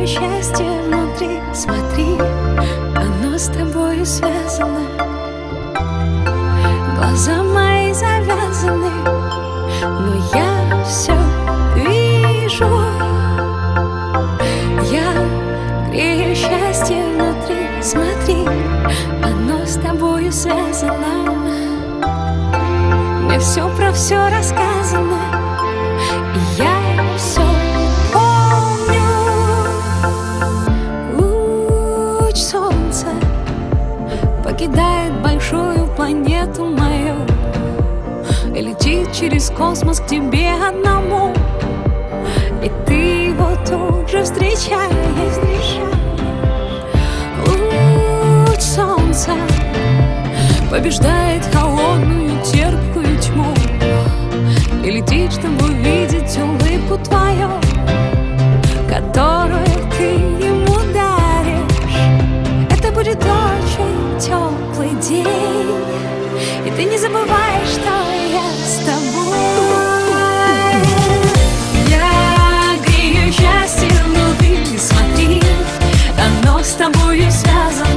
счастье внутри, смотри, оно с тобою связано. Глаза мои завязаны, но я все вижу. Я грею счастье внутри, смотри, оно с тобою связано. Мне все про все рассказано, и я все помню. Луч солнца покидает большую планету мою и летит через космос к тебе одному, и ты его тут же встречаешь. Луч солнца побеждает холодную терпкую тьму и летит, чтобы увидеть улыбку твою, которую ты ему даришь. Это будет очень теплый день, и ты не забываешь, что я с тобой. Я грею счастье внутри, смотри, оно с тобою связано.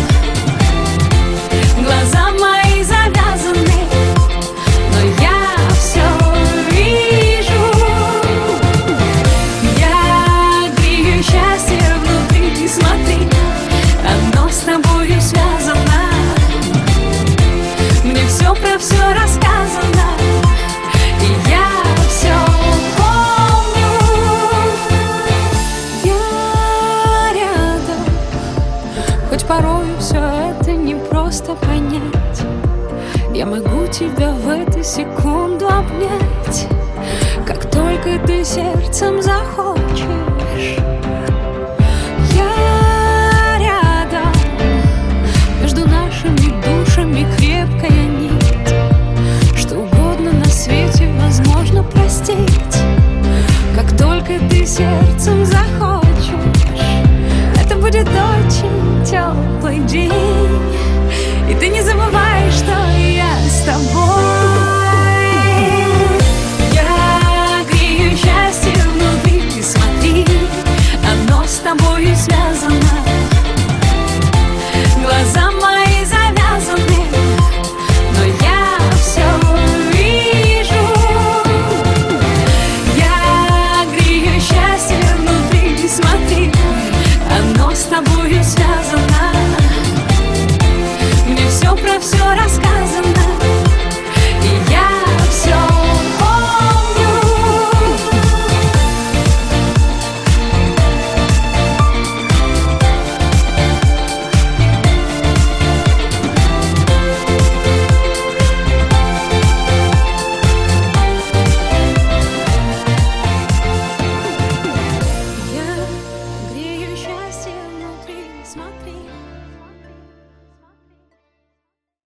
Глаза мои завязаны, но я все вижу. Я грею счастье внутри, смотри, оно с тобою связано. Мне все про все рассказано, и я все помню. Я рядом, хоть порой все это не просто понять. Я могу тебя в эту секунду обнять, как только ты сердцем захочешь. Я рядом, между нашими душами крепкая нить. Что угодно на свете возможно простить, как только ты сердцем захочешь. Это будет очень теплый день, и ты не забываешь, что